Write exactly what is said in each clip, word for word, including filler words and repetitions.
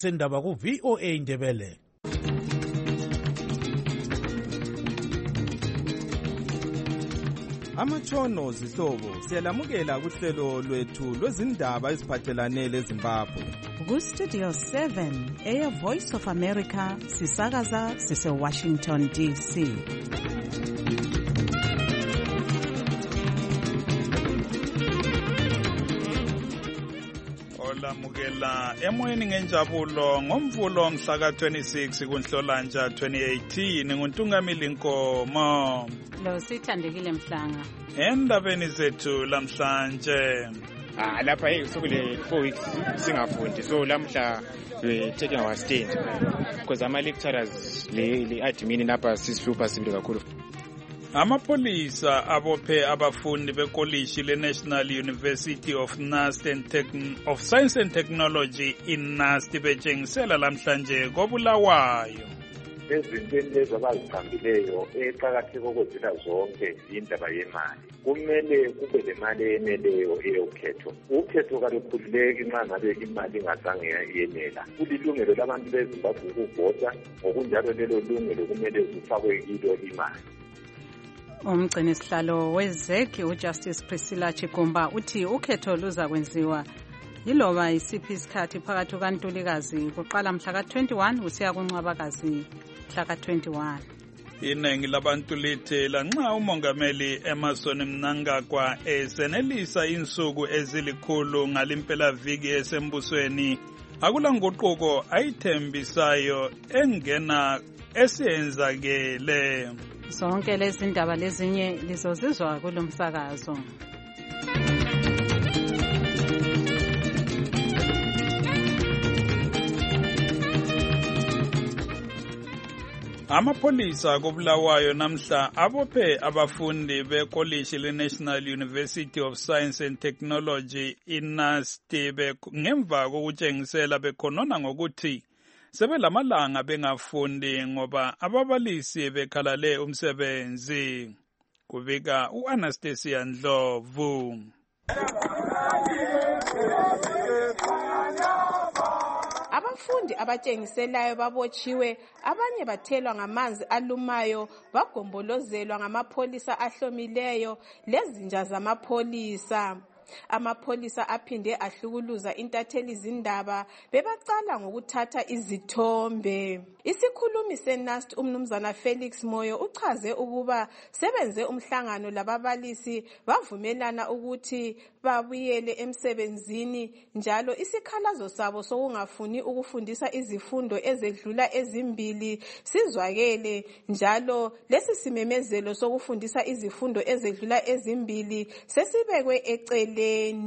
sendaba ku V O A Ndebele. Amatshono zihlobo siyalamukela kuhlelo lwethu lwezindaba eziphathelane leZimbabwe. Ku Studio seven, Air Voice of America, sisakaza sise Washington D C. Olamukela emoyeni ngenjabulo ngomvulo mhla ka twenty-six kuNhlolanja twenty eighteen nguNtungamili Nkomo. Lo sithandekile Mhlanga. Endabeni zethu lamhlanje. Ah lapha hey sokule four weeks singafundi so lamhla we taking our stand because ama lecturers le le admin lapha sisihlupa sibili kakhulu. Amapolisa abophe abafundi bekolishi leNational University of Nast and Techn of Science and Technology in Nast betshengisela lamhlanje koBulawayo. Ezintweni lezi abazithambileyo eqakatheke kokwenzela zonke indaba yemali. Kumele kube lemali eneleyo eyokhetho. Ukhetho kalukhululeki nxa ngabe imali ingazange yenela. Kulilungelo labantu beZimbabwe ukuvota, ngokunjalo lelo lungelo kumele kufakwe kilo imali. Umgcini sihlalo wezeki uJustice Priscilla Chigumba uthi ukhetho luza kwenziwa yiloba isiphi isikhathi phakathi kukaNtulikazi kuqala mhla ka twenty-one usiya kuNcwabakazi mhla ka twenty-one. Iningi labantu lithe lanxa umongameli Emmerson Mnangagwa esenelisa insuku ezilikhulu ngalimpela viki esembusweni akula nguquko ayithembisayo engena esenzakele. Zonke lezi ndaba lezinye lizozizwa kulomsakazo. Amapolisa koBulawayo namhla abophe abafundi bekolishi leNational University of Science and Technology iNAST ngemva kokutshengisela bekhonona ngokuthi sebelamalanga bengafundi ngoba ababalisi bekhalale umsebenzi. Kubika uAnastasia Ndlovu. Abafundi abatshengiselayo babotshiwe, abanye bathelwa ngamanzi alumayo, bagombolozelwa ngamapolisa ahlomileyo lezinja zamapholisa. Amapolisa aphinde ahlukuluza intatheli zindaba bebacala ngokuthatha izithombe. Isikhulumi seNAST umnumzana Felix Moyo uchaze ukuba sebenze umhlangano lababalisi bavumelana ukuthi babuyele emsebenzini njalo isikhalazo sabo sokungafuni ukufundisa izifundo ezedlula ezimbili sizwakele njalo lesi simemezelo sokufundisa izifundo ezedlula ezimbili sesibekwe ecele.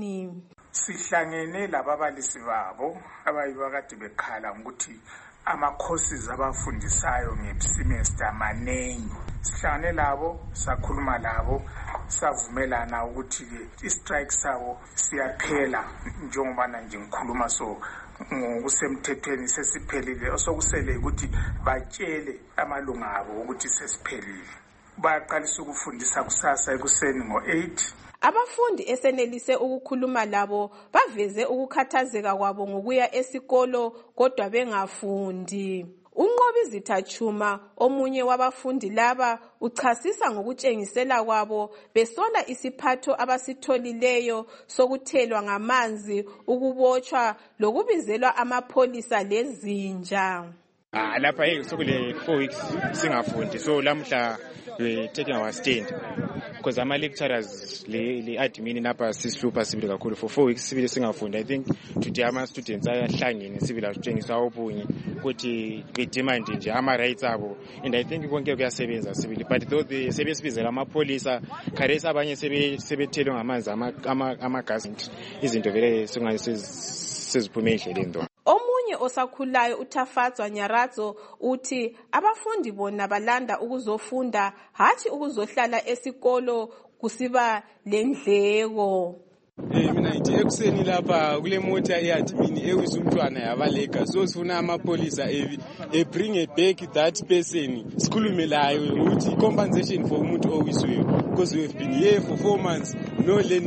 Sihlangene lababalisi babo abayibakade bekhala ukuthi ama-courses abafundisayo ngesemester manengi. Sihlangene labo sakhuluma labo savumelana ukuthi ke i-strike sabo siyaphela njengoba nje ngikhuluma so ngokusemthethweni sesiphelile osokusele ukuthi batshele amalunga abo ukuthi sesiphelile. Bayaqalisa ukufundisa kusasa ekuseni ngo eight. Abafundi esenelise ukukhuluma labo baveze ukukhathazeka kwabo ngokuya esikolo kodwa bengafundi. UNqobizitha Chuma omunye wabafundi laba uchasisa ngokutshengisela kwabo besola isiphatho abasitholileyo sokuthelwa ngamanzi, ukubotshwa lokubizelwa amapolisa lezinja. Ah lapha hey sokule four weeks singafundi so lamhla we taking our stand because ama lecturers le le admin lapha sisihlupa sibili kakhulu for four weeks sibili singafundi. I think today ama students ayahlangene sibili atshengisa obunye ukuthi be demand nje ama rights abo and I think konke kuyasebenza sibili but though the sebesibizela amapolisa kharesa abanye sebe sebethelwe ngamanzi ama ama gas izinto vele singayise seziphume endleleni ndo. Omunye osakhulayo uThafatswa Nyaradzo uthi abafundi bona balanda ukuzofunda hathi ukuzohlala esikolo kusiba lendleko. Eh mina ngithi ekuseni lapha kule mota eadmin ewisa umntwana yabaleka so sifuna amapolisa e bring a back that person sikhulume layo ukuthi compensation for umuntu owiswe because we have been here for four months no learning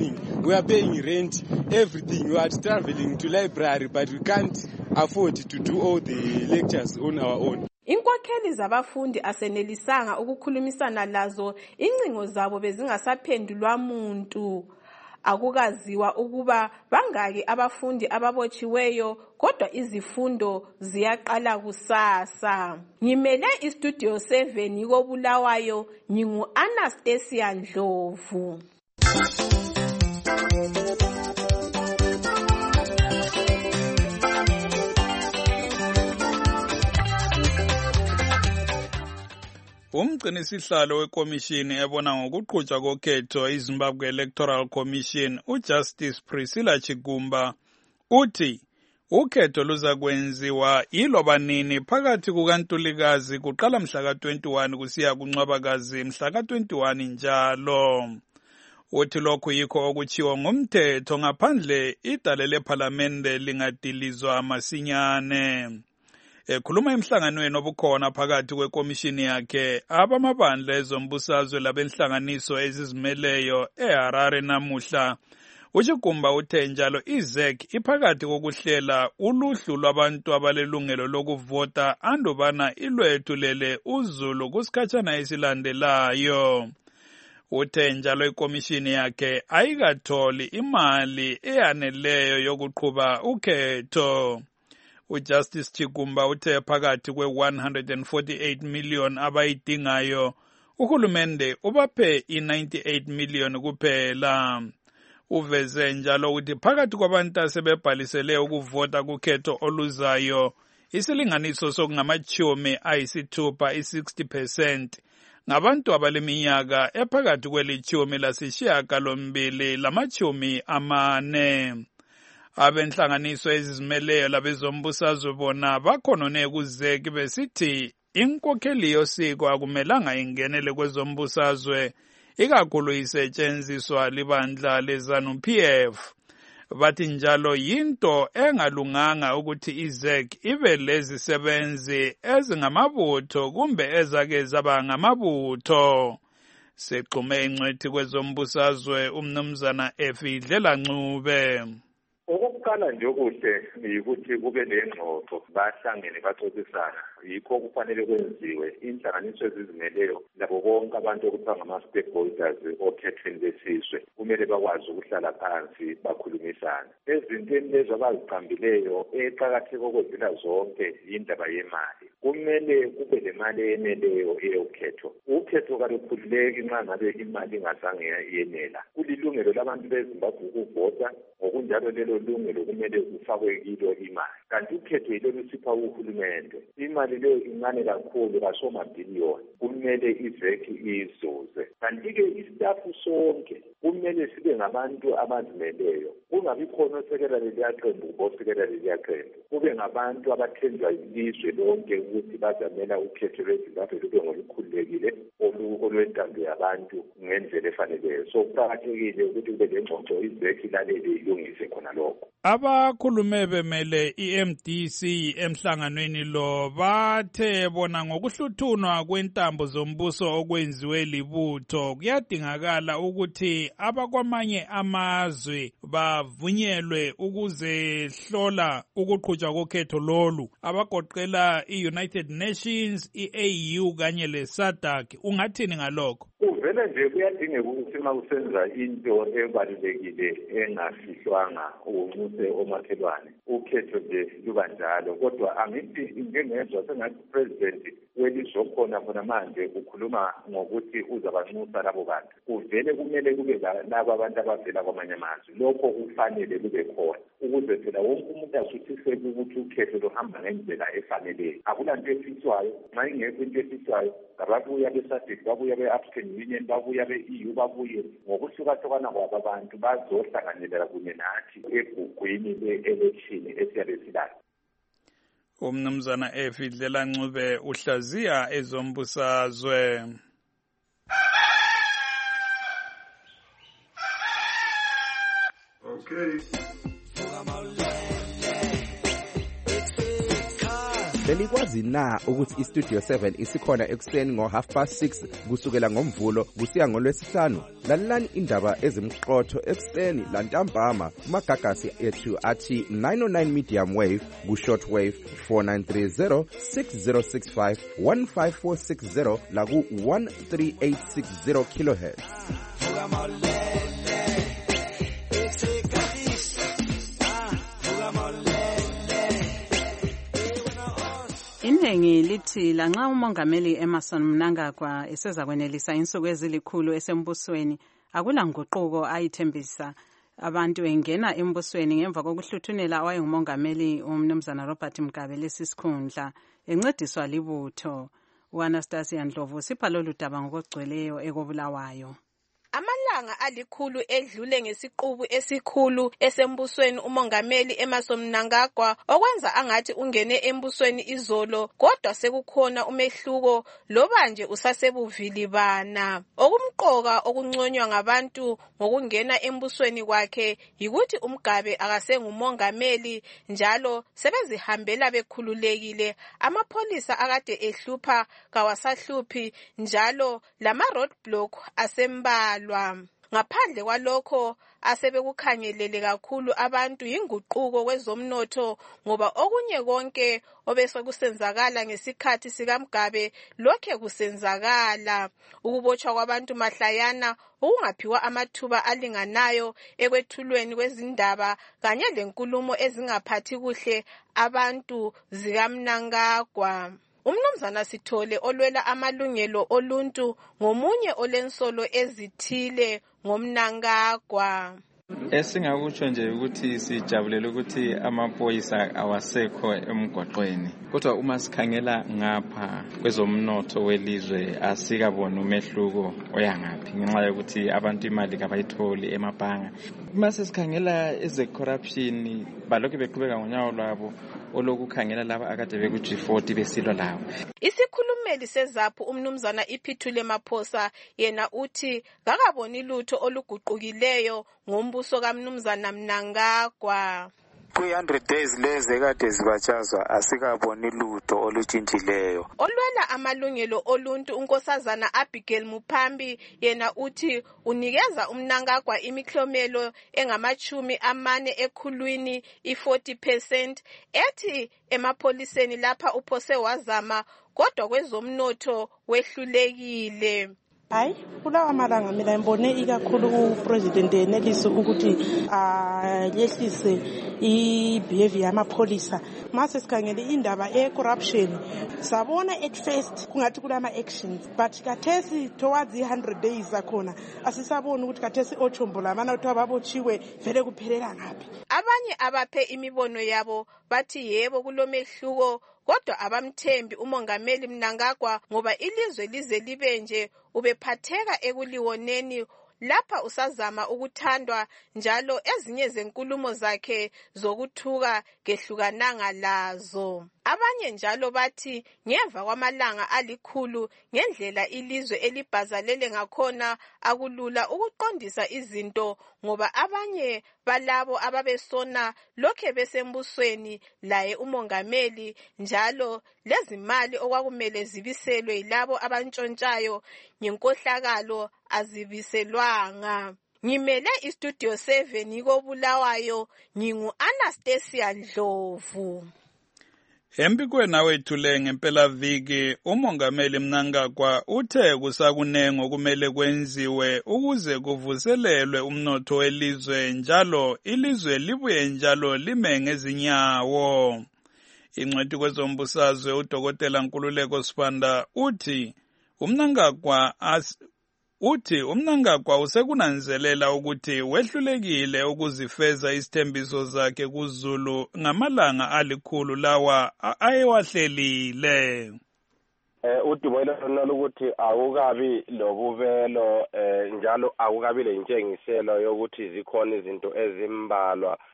we are paying rent, everything. We are traveling to library, but we can't afford to do all the lectures on our own. Inkokheli zabafundi asenelisanga ukukhulumisana lazo, incingo zabo bezingasaphendulwa muntu. Akukaziwa ukuba bangaki abafundi ababotshiweyo, kodwa izifundo ziyaqala kusasa. Ngimele istudio seven yiko Bulawayo, ngingu Anastasia Ndlovu. Umgcinisihlalo wekomishini ebona ngokuqhutshwa kokhetho iZimbabwe Electoral Commission uJustice Priscilla Chigumba uthi ukhetho luza kwenziwa yiloba nini phakathi kukaNtulikazi kuqala mhla ka twenty-one kusiya kuNcwabakazi mhla ka twenty-one njalo. Uthi lokhu yikho okuchiwo ngumthetho ngaphandle idale lephalamende lingadilizwa masinyane. Ekhuluma emhlanganweni obukhona phakathi kwekomishini yakhe abamabandla ezombusazwe labenhlanganiso ezizimeleyo eHarare namuhla, uChigumba uthe njalo iZ E C iphakathi kokuhlela uluhlu lwabantu abalelungelo lokuvota andubana ilwethulele uZulu kusikhatshana esilandelayo. Uthe njalo ikomishini yakhe ayikatholi imali eyaneleyo yokuqhuba ukhetho. uJustice Chigumba uthe phakathi kwe one hundred forty-eight million abayidingayo, uhulumende ubaphe i ninety-eight million kuphela. Uveze njalo ukuthi phakathi kwabantu asebebhalisele ukuvota kukhetho oluzayo, isilinganiso sokungamachumi ayisithupha i-sixty percent ngabantu abaleminyaka ephakathi kwelichumi lasishiyagalombili lamachumi amane. Abenhlanganiso ezizimeleyo labezombusazwe bona bakhonone kuZ E C besithi inkokheli yosiko akumelanga ingenele kwezombusazwe, ikakhulu isetshenziswa libandla leZANU P F. Bathi njalo yinto engalunganga ukuthi iZ E C ibe lezisebenzi ezingamabutho kumbe ezake zaba ngamabutho. Sexhume ingcwethi kwezombusazwe umnumzana Efidlela Ncube. Okokuqala nje okuhle yikuthi kube lengxoxo, bahlangene baxoxisana, yikho kufanele kwenziwe inhlanganiso ezizimeleyo labo bonke abantu okuthiwa ngama-stakeholders okhethweni besizwe kumele bakwazi ukuhlala phansi bakhulumisana. Ezintweni lezo abaziqambileyo eqakatheke okwedlula zonke yindaba yemali. Kumele kube lemali eyeneleyo eyokhetho. Ukhetho kalukhululeki nxa ngabe imali ingazange yenela. Kulilungelo labantu beZimbabwe ukuvota, ngokunjalo lelo lungelo kumele kufakwe kilo imali. Kanti ukhetho yilo lusipha uhulumende. Imali leyo incane kakhulu kasomabhiliyoni, kumele iZ E C izuze. Kanti-ke istafu sonke kumele sibe ngabantu abazimeleyo. Kungabi khona osekela leliya qembu kubosekela leliya qembu. Kube ngabantu abathenjwa ilizwe lonke ukuthi bazamela ukhetho lweZimbabwe lube ngolukhululekile olwentando yabantu ngendlela efaneleyo. So kuqakathekile ukuthi kube lengxoxo iZ E C ilalele ilungise khona lokho. Abakhulume bemele i-M D C emhlanganweni lo bathe bona ngokuhluthunwa kwentambo zombuso okwenziwe libutho kuyadingakala ukuthi abakwamanye amazwe bavunyelwe ukuzehlola ukuqhutshwa kokhetho lolu, abagoqela i-United Nations, i-A U kanye le-SADC. Ungathini ngalokho? Kuvele nje kuyadingeka ukuthi uma usenza into ebalulekile engafihlwanga unxuse omakhelwane, ukhetho nje luba njalo. Kodwa angithi ngengezwa sengathi upresident welizwe khona khona manje ukhuluma ngokuthi uzabanxusa labo bantu. Kuvele kumele kube labo abantu abavela kwamanye amazwe. Lokho kufanele kube khona ukuze phela wonke umuntu asuthiseke ukuthi ukhetho luhamba ngendlela efaneleyo. Akulanto efiswayo, nxa ingekho into efiswayo, ngababuya be-SADC, babuya be-African Union, babuya be-E U, babuye ngokuhlukahlukana kwabo abantu bazohlanganela kunye nathi egugwini le-election esiyabe silayo. Umnumzana Efidlela Ncube uhlaziya ezombusazwe. Okay. belikwazi na ukuthi iStudio seven isikhona ekuseni ngo half past six kusukela ngomvulo kusiya ngolwesihlanu? Lalelani indaba ezimqotho ekuseni lantambama kumagagasi ethu athi nine oh nine medium wave ku short wave four nine three zero six zero six five one five four six zero la ku one three eight six zero kilohertz. Iningi lithi lanxa umongameli Emmerson Mnangagwa eseza kwenelisa insuku ezilikhulu esembusweni akula nguquko ayithembisa abantu engena embusweni ngemva kokuhluthunela owayengumongameli umnumzana Robert Mugabe lesisikhundla encediswa libutho. uAnastasia Ndlovu sipha lolu daba ngokugcweleyo ekobulawayo. Amalanga alikhulu edlule ngesiqubu esikhulu esembusweni umongameli Emmerson Mnangagwa okwenza angathi ungene embusweni izolo, kodwa sekukhona umehluko loba nje usasebuvilibana. Okumqoka okunconywa ngabantu ngokungena embusweni kwakhe yikuthi uMgabe akasengumongameli njalo sebezihambela bekhululekile. Amapholisa akade ehlupha kawasahluphi njalo lama roadblock asemba. Ngaphandle kwalokho asebekukhangelele kakhulu abantu inguquko kwezomnotho ngoba okunye konke obesekusenzakala ngesikhathi sikaMgabe lokhe kusenzakala. Ukubotshwa kwabantu mahlayana, ukungaphiwa amathuba alinganayo ekwethulweni kwezindaba kanye lenkulumo ezingaphathi kuhle abantu zikaMnangagwa. Umnumzana Sithole olwela amalungelo oluntu ngomunye olensolo ezithile ngomnangagwa. Esingakutsho nje ukuthi sijabulela ukuthi amaphoyisa awasekho emgwaqweni, kodwa uma sikhangela ngapha kwezomnotho welizwe asikabona umehluko oyangaphi ngenxa yokuthi abantu imali kabayitholi emabhanga. Uma sesikhangela eze corruption balokhu beqhubeka ngonyawo lwabo olokukhangela laba akade beku G forty besilwa lawo. Isikhulumeli seZAPHU umnumzana Iphithule Maphosa yena uthi kakaboni lutho oluguqukileyo ngombuso kaMnumzana Mnangagwa. three hundred days leze kade zibachazwa asikaboni lutho olutshintshileyo. Olwela amalungelo oluntu unkosazana Abigail Muphambi yena uthi unikeza uMnangagwa imiklomelo engamachumi amane ekhulwini i-forty percent ethi emapholiseni lapha uphose wazama kodwa kwezomnotho wehlulekile. Hayi, kulawa malanga mina ngibone ikakhulu uPresident enelise ukuthi ayehlise ibehavior yamapholisa. Mase sikhangele indaba ecorruption sabona at first kungathi kulama actions but kathesi towards one hundred days akhona asisabona ukuthi kathesi ochombola mana uthi ababotshiwe vele kuphelela ngapi. Abanye abaphe imibono yabo bathi yebo kulomehluko kodwa abamthembi umongameli Mnangagwa ngoba ilizwe lize libe nje ubephatheka ekuliwoneni lapha usazama ukuthandwa njalo ezinye zenkulumo zakhe zokuthuka gehlukananga lazo. Abanye njalo bathi ngemva kwamalanga alikhulu ngendlela ilizwe elibhazalele ngakhona akulula ukuqondisa izinto ngoba abanye balabo ababesona lokhe besembusweni laye umongameli njalo lezimali okwakumele zibiselwe yilabo abantshontshayo ngenkohlakalo azibiselwanga. Ngimele iStudio seven kobulawayo ngingu Anastasia Ndlovu. Empikweni awethule ngempela viki umongameli Mnangagwa uthe kusakunengo okumele kwenziwe ukuze kuvuselelwe umnotho welizwe njalo ilizwe libuye njalo lime ngezinyawo. Ingcwethi kwezombusazwe uDokotela Nkululeko Sibanda uthi uMnangagwa as Uthi uMnangagwa usekunanzelela ukuthi wehlulekile ukuzifeza isithembiso zakhe kuZulu ngamalanga alikhulu lawa ayewahlelile. Eh udibona lona ukuthi awukabi lobuvelo eh njalo awukabi lentshengiselo yokuthi zikhona izinto ezimbalwa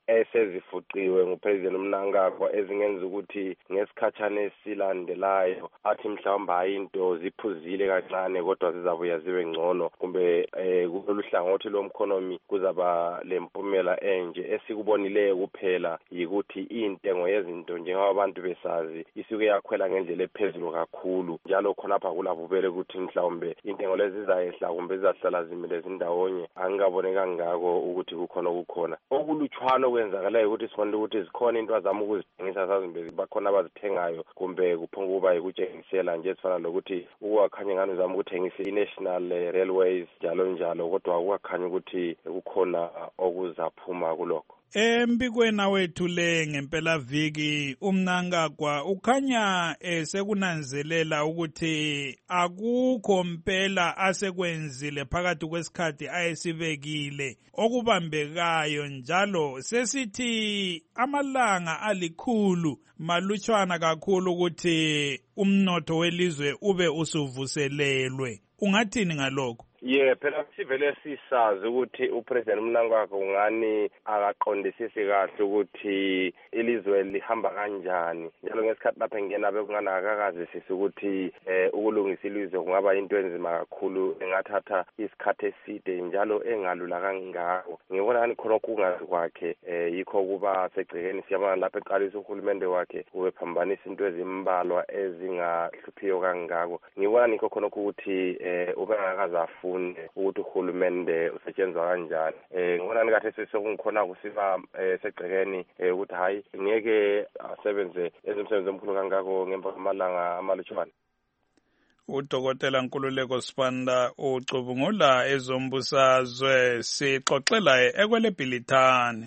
esezifuqiwe ngupresident Mnangagwa ezingenza ukuthi ngesikhathana esilandelayo athi mhlawumbe into ziphuzile kancane kodwa zizabuya zibe ngcono kumbe eh kulolu hlangothi lomkhonomi kuzaba lempumela enje esikubonileyo kuphela yikuthi intengo yezinto njengoba abantu besazi isuke yakhwela ngendlela ephezulu kakhulu njalo khonapha kulabubele ukuthi mhlawumbe intengo lezi zizayehla kumbe zizahlala zimile zindawonye angikabone kangako ukuthi kukhona ukukhona okuluchwano kwenzakalayo ukuthi sifuna ukuthi zikhona into azama ukuzithengisa sazimbe bakhona abazithengayo kumbe kuphonga kuba ukutshengisela nje sifana lokuthi ukwakhanya ngani uzama ukuthengisa i-national railways njalo njalo kodwa ukwakhanya ukuthi kukhona okuzaphuma kulokho. Embikweni wethu le ngempela viki uMnangagwa ukhanya esekunanzelela ukuthi akukho mpela asekwenzile phakathi kwesikhathi ayesibekile okubambekayo njalo sesithi amalanga alikhulu malutshwana kakhulu ukuthi umnotho welizwe ube usuvuselelwe. Ungathini ngalokho? Yeah, phela sivele sisazi ukuthi upresident Mnangagwa ungani akaqondisisi kahle ukuthi ilizwe lihamba kanjani njalo ngesikhathi lapha ngena bekungana akakazisisi ukuthi eh ukulungisa ilizwe kungaba into enzima kakhulu engathatha isikhathi eside njalo engalula kangako. Ngibona ngani khona kungazi kwakhe eh yikho kuba segcikeni siyabona lapha eqalisa uhulumende wakhe ubephambanisa into ezimbalwa ezingahluphiyo kangako. Ngibona nikho khona ukuthi eh ubengakazafu ukuthi uhulumende usetshenzwa kanjani. Eh ngibona ngathi sesekungikhona kusiba segcekeni ukuthi hayi ngeke asebenze ezimsebenzi omkhulu kangako ngemva kwamalanga amalutshwana. Udokotela Nkululeko Sibanda ucubungula ezombusazwe sixoxela ekwelebhilithane.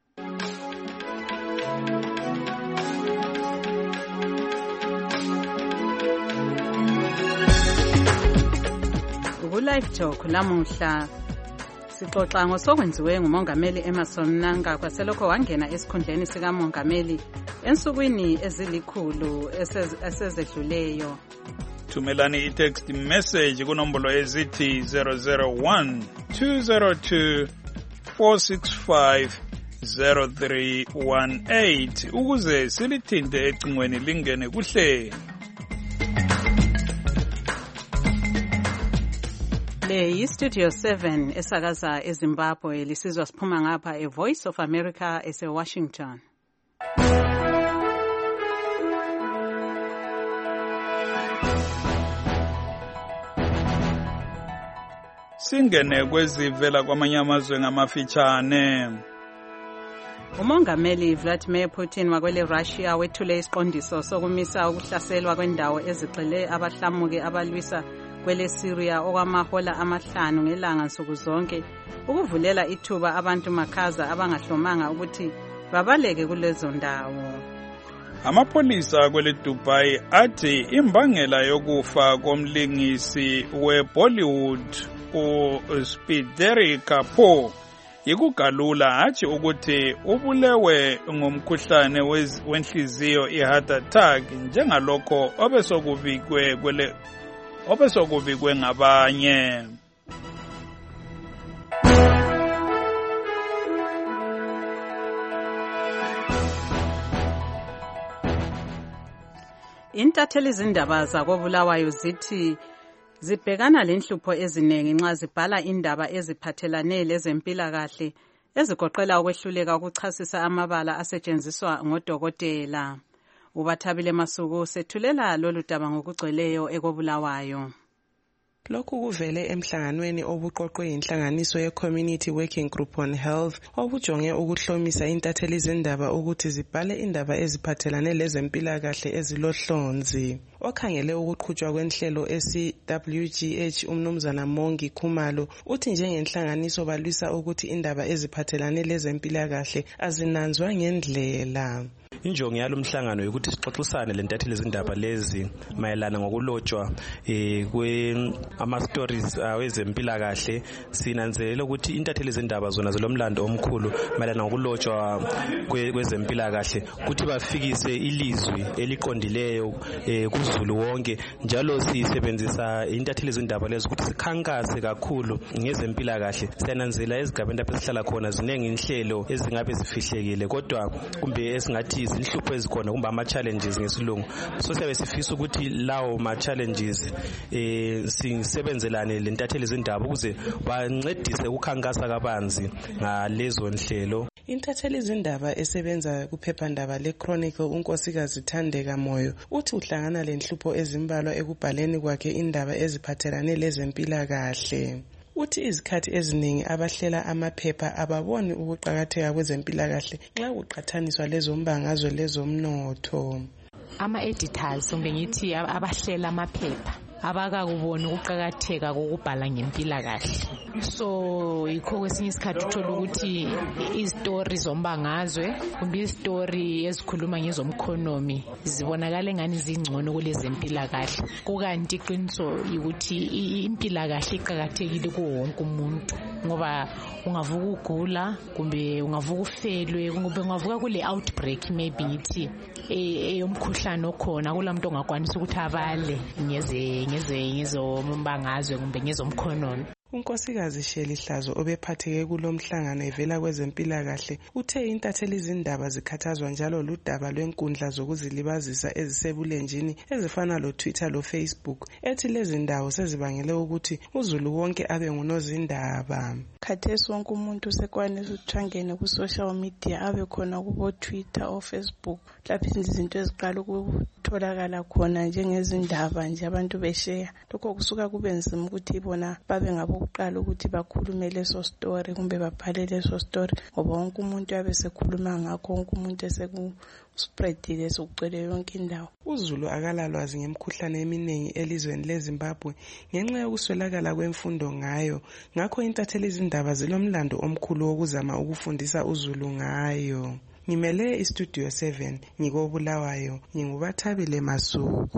Live Talk lamuhla sixoxa ngosokwenziwe ngumongameli Emmerson Mnangagwa selokho wangena esikhundleni sika mongameli ensukwini ezilikhulu esezedluleyo. Thumelani i-text message kunombolo ezithi zero zero one two zero two four six five zero three one eight ukuze silithinte ecingweni lingene kuhlelo. Le yi-Studio seven esakaza eZimbabwe lisizwa siphuma ngapha e-Voice of America ese-Washington. Singene kwezivela kwamanye amazwe ngamafitshane. Umongameli Vladimir Putin wakwele Russia wethule isiqondiso sokumisa ukuhlaselwa kwendawo ezigxile abahlamuki abalwisa kwele Syria okwamahola amahlanu ngelanga nsuku zonke ukuvulela ithuba abantu makhaza abangahlomanga ukuthi babaleke kulezo ndawo. Amapolisa kwele Dubai athi imbangela yokufa komlingisi weBollywood uSpideri Kapoor yikugalula hatshi ukuthi ubulewe ngomkhuhlane wenhliziyo i-heart attack njengalokho obesokubikwe kwele obesokubikwe ngabanye. Intatheli izindaba zakobulawayo zithi zibhekana lenhlupho eziningi nxa zibhala indaba eziphathelane lezempilakahle ezigoqela ukwehluleka ukuchasisa amabala asetshenziswa ngodokotela. Ubathabile Masuku sethulela lolu daba ngokugcweleyo ekobulawayo. Lokhu kuvele emhlanganweni obuqoqwe inhlanganiso ye-Community Working Group on Health obujonge ukuhlomisa intatheli izindaba ukuthi zibhale indaba eziphathelane lezempilakahle ezilohlonzi. Okhangele ukuqhutshwa kwenhlelo esi-W G H umnumzana Mongi Khumalo uthi njengenhlanganiso balwisa ukuthi indaba eziphathelane lezempilakahle azinanzwa ngendlela. Injongo yalomhlangano ukuthi sixoxisane lentatheli izindaba lezi mayelana ngokulotshwa eh kwe ama stories wezempilakahle. Sinanzelela ukuthi intatheli izindaba zona zilomlando omkhulu mayelana ngokulotshwa kwezempilakahle ukuthi bafikise ilizwi eliqondileyo eh kuzo uzulu wonke, njalo sisebenzisa intatheli zindaba lezi ukuthi sikhankase kakhulu ngezempilakahle. Siyananzela ezigabeni lapho esihlala khona zinengi inhlelo ezingabe zifihlekile, kodwa kumbe esingathi izinhlupho ezikhona kumbe ama-challenges ngesilungu. So siyabe sifisa ukuthi lawo ma-challenges eh sisebenzelane lentatheli zindaba ukuze bancedise ukukhankasa kabanzi ngalezo nhlelo. Intatheli zindaba esebenza kuphephandaba le-Chronicle unkosikazi Thandeka Moyo uthi uhlangana lenhlupho ezimbalwa ekubhaleni kwakhe indaba eziphathelane lezempilakahle. Uthi izikhathi eziningi abahlela amaphepha ababoni ukuqhakatheka kwezempilakahle nxa kuqhathaniswa lezombangazwe lezomnotho. Ama-editors kumbe ngithi abahlela amaphepha abakakubona ukuqhakatheka kokubhala ngempilakahle. So yikho kwesinye isikhathi uthola ukuthi izitori zombangazwe kumbe izitori ezikhuluma ngezomkhonomi zibonakala engani zingcono kulezempilakahle, kukanti iqiniso ukuthi impilakahle iqhakathekile kuwo wonke umuntu, ngoba ungavuka ugula kumbe ungavuka ufelwe kumbe ungavuka kule outbreak maybe ngithi eyomkhuhlane okhona, kulamuntu ongakwanisa ukuthi abale ngeze ngeze ngezombangazwe kumbe ngezomkhonomi. Unkosikazi Sheli Hlazo obephatheke kulomhlangano evela kwezempilakahle uthe intatheli izindaba zikhathazwa njalo ludaba lwenkundla zokuzilibazisa ezisebulenjini ezifana lo Twitter lo Facebook, ethi lezi ndawo sezibangele ukuthi uzulu wonke abe ngunozindaba. Khathesi wonke umuntu sekwanisa ukuthangena ku social media abe khona kubo Twitter o Facebook, lapho izinto eziqala ukutholakala khona njengezindaba nje abantu beshare. Lokho kusuka kube nzima ukuthi bona babe ngabo uqala ukuthi bakhulume leso story kumbe babhale leso story, ngoba wonke umuntu yabe sekhuluma ngakho, wonke umuntu eseku spreadile sokugcwele yonke indawo. Uzulu akalalwazi ngemikhuhlane eminingi elizweni leZimbabwe ngenxa yokuswelakala kwemfundo ngayo, ngakho intatheli izindaba zilomlando omkhulu wokuzama ukufundisa uzulu ngayo. Ngimele iStudio seven ngikobulawayo, ngingubathabile Masuku.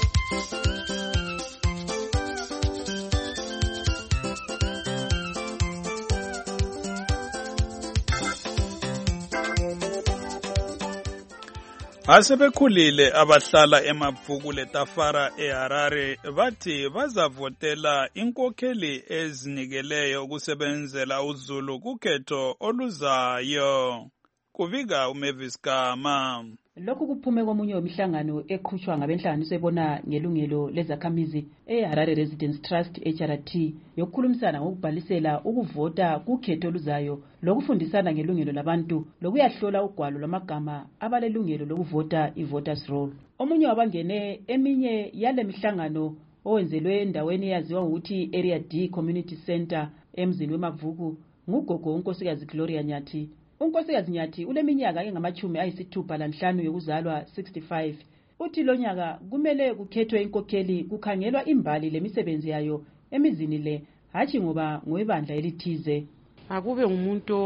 Asebekhulile abahlala eMabvuku leTafara eHarare bathi bazavotela inkokheli ezinikeleyo ukusebenzela uZulu kukhetho oluzayo. Kuvika uMavis Gama. Lokhu kuphume komunye wemihlangano eqhutshwa ngabenhlanganiso ebona ngelungelo lezakhamizi eHarare Residents Trust H R T yokukhulumisana ngokubhalisela ukuvota kukhetho oluzayo lokufundisana ngelungelo labantu lokuyahlola ugwalo lwamagama abalelungelo lokuvota i-voters roll. Omunye wabangene eminye yale mihlangano owenzelwe endaweni eyaziwa ngokuthi Area D Community Center emzini weMabvuku ngugogo unkosikazi Gloria Nyathi. Unkosikazi Nyathi uleminyaka engamachumi ayisithupha lanhlanu yokuzalwa sixty-five. Uthi lo nyaka kumele kukhethwe inkokheli kukhangelwa imbali lemisebenzi yayo emizini le, hathi ngoba ngoebandla elithize. Akube ngumuntu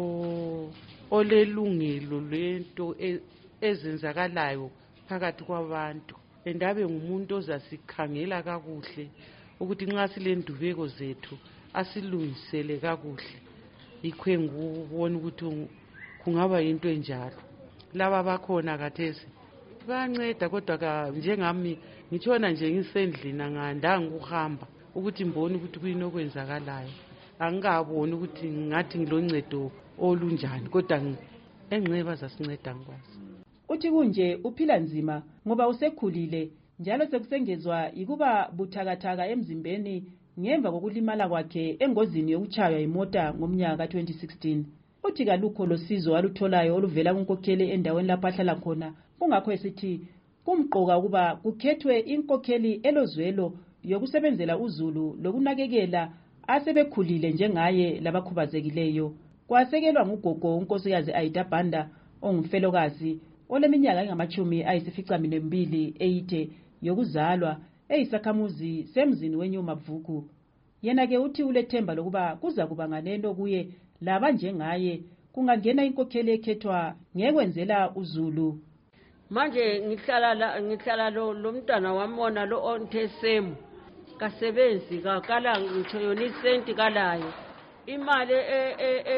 olelungelo lento ezenzakalayo phakathi kwabantu, endabe ngumuntu ozasikhangela kakuhle ukuthi nxa silendubeko zethu asilungisele kakuhle. Ikwe ngubona ukuthi kungaba into enjalo. Laba bakhona kathesi banceda, kodwa njengami ngitshona nje ngisendlini ngandanga ukuhamba ukuthi mbone ukuthi kuyini okwenzakalayo. Angikaboni ukuthi ngathi ngiloncedo olunjani, kodwa engceba zasinceda ngikwazi. Uthi kunje uphila nzima ngoba usekhulile njalo sekusengezwa yikuba buthakathaka emzimbeni ngemva kokulimala kwakhe engozini yokuchaywa imota ngomnyaka twenty sixteen. Uthi kalukho losizo alutholayo oluvela kunkokheli endaweni lapho ahlala khona, kungakho esithi kumqoka ukuba kukhethwe inkokheli elozwelo yokusebenzela uZulu lokunakekela asebekhulile njengaye labakhubazekileyo. Kwasekelwa ngugogo unkosikazi Aida Banda ongumfelokazi oleminyaka engamachumi ayisificaminwembili eyithe yokuzalwa eyisakhamuzi semzini weNyumabvuku. Yena ke uthi ulethemba lokuba kuza kuba nganeno kuye laba njengaye kungangena inkokheli ekhethwa ngekwenzela uZulu. Manje ngihlala la ngihlala lo lomntwana wami wona lo onthesemu kasebenzi kakala ngitho yona isenti kalayo. Imali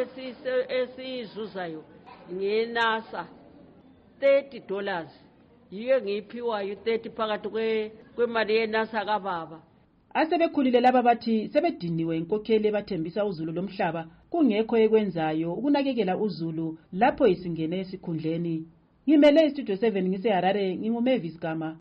esiyizuzayo ngenasa thirty dollars yiyo engiyiphiwayo thirty phakathi kwemali yenasa kababa. Asebekhulile laba bathi sebediniwe inkokheli ebathembisa uZulu lomhlaba kungekho ekwenzayo ukunakekela uZulu lapho isingene esikhundleni. Ngimele istudio seven ngiseHarare, nginguMavis Gama.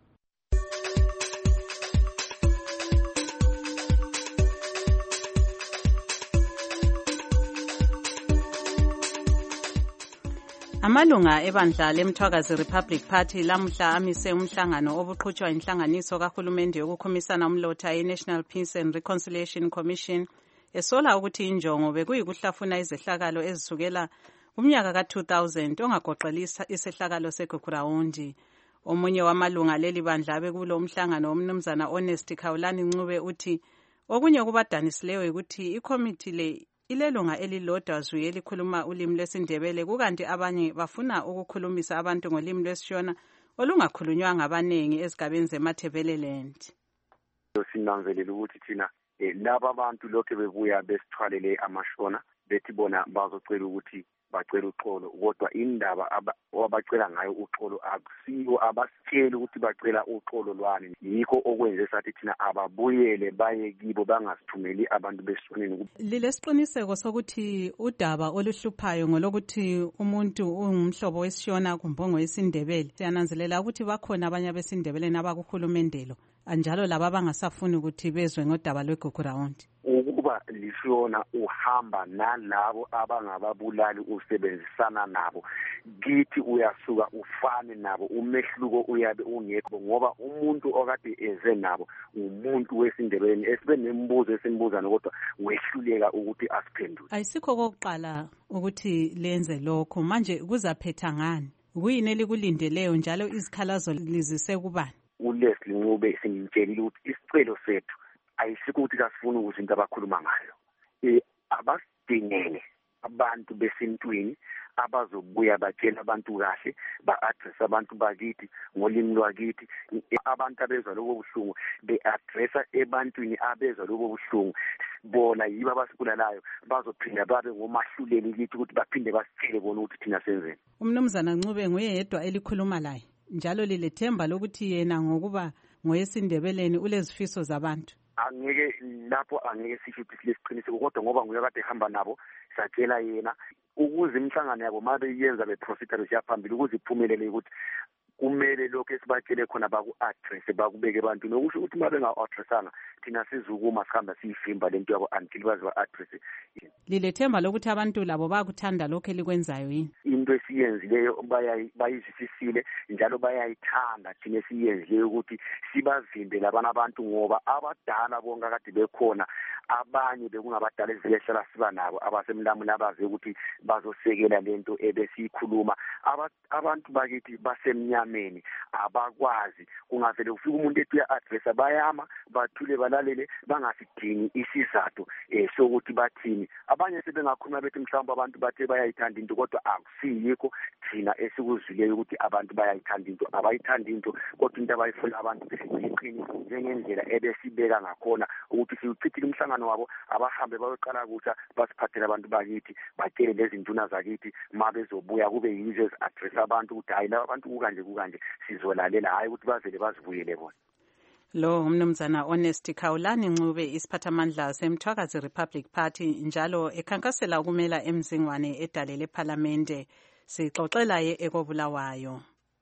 Amalunga ebandla leMthwakazi Republic Party lamhla amise umhlangano obuqhutshwa inhlanganiso kahulumende yokukhumisana umlotha ye-National Peace and Reconciliation Commission esola ukuthi injongo bekuyikuhlafuna izehlakalo ezisukela kumnyaka ka two thousand ongagoqelisa isehlakalo seGugurawundi. Omunye wamalunga leli bandla bekulo umhlangano omnumzana Honest Khawulani Ncube uthi okunye kubadanisileyo ukuthi ikomiti le ilelunga elilodwa zwi elikhuluma ulimi lwesindebele kukanti abanye bafuna ukukhulumisa abantu ngolimi lwesishona olungakhulunywa ngabanengi ezigabeni zeMatabeleland. Sinanzelela ukuthi thina laba abantu lokho bebuya besithwalele amashona bethi bona bazocela ukuthi bacela uxolo kodwa indaba abacela ngayo uxolo akusiyo abasitsheli ukuthi bacela uxolo lwani. Yikho okwenze sathi thina ababuyele baye kibo bangasithumeli abantu besoneni. Lilesiqiniseko sokuthi udaba oluhluphayo ngolokuthi umuntu ungumhlobo wesishona kumbongo yesindebele. Siyananzelela ukuthi bakhona abanye abesindebele abakuhulumendelo anjalo laba bangasafuni ukuthi bezwe ngodaba lweGugurawundi. Ukuba lishona uhamba nalabo abangababulali usebenzisana nabo kithi uyasuka ufane nabo umehluko uyabe ungekho ngoba umuntu okade eze nabo umuntu wesindebeleni esibe nembuzo esimbuzana kodwa wehluleka ukuthi asiphendule. Ayisikho kokuqala ukuthi lenze lokho manje kuzaphetha ngani kuyini elikulindeleyo njalo izikhalazo lizise kubani? uLeslie Ncube singitshelile ukuthi isicelo sethu ayisikho ukuthi kasifuna ukuthi into abakhuluma ngayo eh abasidingele abantu besintwini abazobuya batshela abantu kahle ba-address abantu bakithi ngolimi lwakithi. Abantu abezwa lobo buhlungu be-addressa ebantwini abezwa lobo buhlungu bona yibo abasibulalayo bazophinda babe ngomahluleli kithi ukuthi baphinde basitshele bona ukuthi thina senzeni. Umnumzana Ncube nguye yedwa elikhuluma laye njalo lilethemba lokuthi yena ngokuba ngoyesindebeleni ulezifiso zabantu. Angeke lapho angeke sisho ukuthi silesiqiniseko kodwa ngoba nguye kade ehamba nabo satshela yena ukuze imihlangano yabo mabe yenza beprofitable siyaphambili ukuze iphumelele ukuthi kumele lokho esibatshele khona baku-address bakubeke abantu nokusho ukuthi mabe nga-addressanga thina sizukuma sihamba siyivimba lento yabo until baze ba-address. Lilethemba lokuthi abantu labo bakuthanda lokho elikwenzayo yini? Into esiyenzileyo bayizisisile njalo bayayithanda thina esiyenzileyo ukuthi sibavimbe labana abantu ngoba abadala bonke kade bekhona abanye bekungabadala ezilehlala siba nabo abasemlamuni abaze ukuthi bazosekela lento ebesiyikhuluma. Abantu bakithi basemnyameni abakwazi kungavele ufika umuntu ethi uya-addressa bayama bathule balalele bangasidingi isizathu eh sokuthi bathini. Abanye sebengakhuluma bethi mhlawumbe abantu bathe bayayithanda into kodwa akusiyikho thina esikuzwileyo ukuthi abantu bayayithanda into abayithanda into kodwa into abayifuna abantu iqiniso njengendlela ebesibeka ngakhona ukuthi siuchithile umhlangano wabo abahambe bayoqala kutsha basiphathele abantu bakithi batshele lezi nduna zakithi mabezobuya kube yizo ezi-address abantu ukuthi hayi laba bantu kukanje kukanje sizolalela hayi ukuthi bazele bazivuyele bona. Lo umnumzana Honest Khawulani Ncube isiphathamandla seMthwakazi Republic Party njalo ekhankasela ukumela emzingwane edalele eParliamente sixoxela ye ekobulawayo.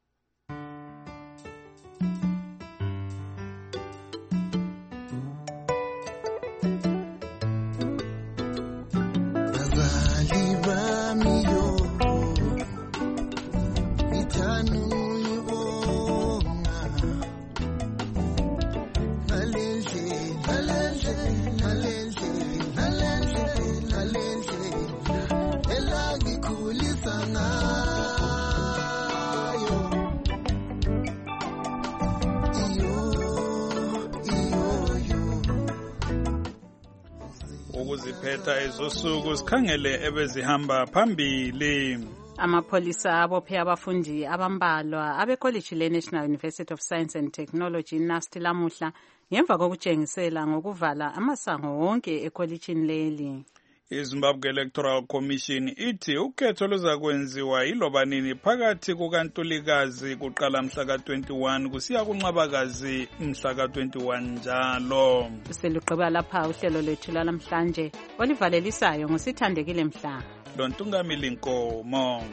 Ukuziphetha ezosuku sikhangele ebezihamba phambili. Amapholisa abophe abafundi abambalwa abekoliji le-National University of Science and Technology NUST lamuhla ngemva kokutshengisela ngokuvala amasango wonke ekolijini leli. iZimbabwe Electoral Commission ithi ukhetho luzakwenziwa yiloba nini phakathi kukaNtulikazi kuqala mhla ka twenty-one kusiya kuNcwabakazi mhla ka twenty-one njalo. Selugqiba lapha uhlelo lwethu lamhlanje olivalelisayo ngosithandekile mhla. Lontungamili Nkomo.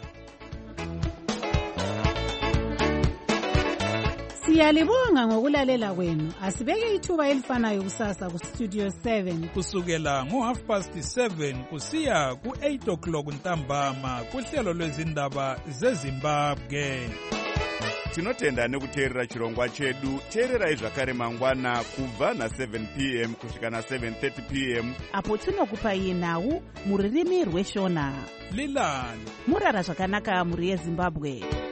Siyalibonga ngokulalela kwenu. Asibeke ithuba elifanayo kusasa ku Studio seven kusukela ngo half past seven kusiya ku eight o'clock ntambama kuhlelo lwezindaba zeZimbabwe. Tinotenda nekuteerera chirongwa chedu. Teererai zvakare mangwana kubva na seven p m kusvika na seven thirty p m apo tinokupai nhau muririmi rweshona. Lilani murara zvakanaka muri yeZimbabwe.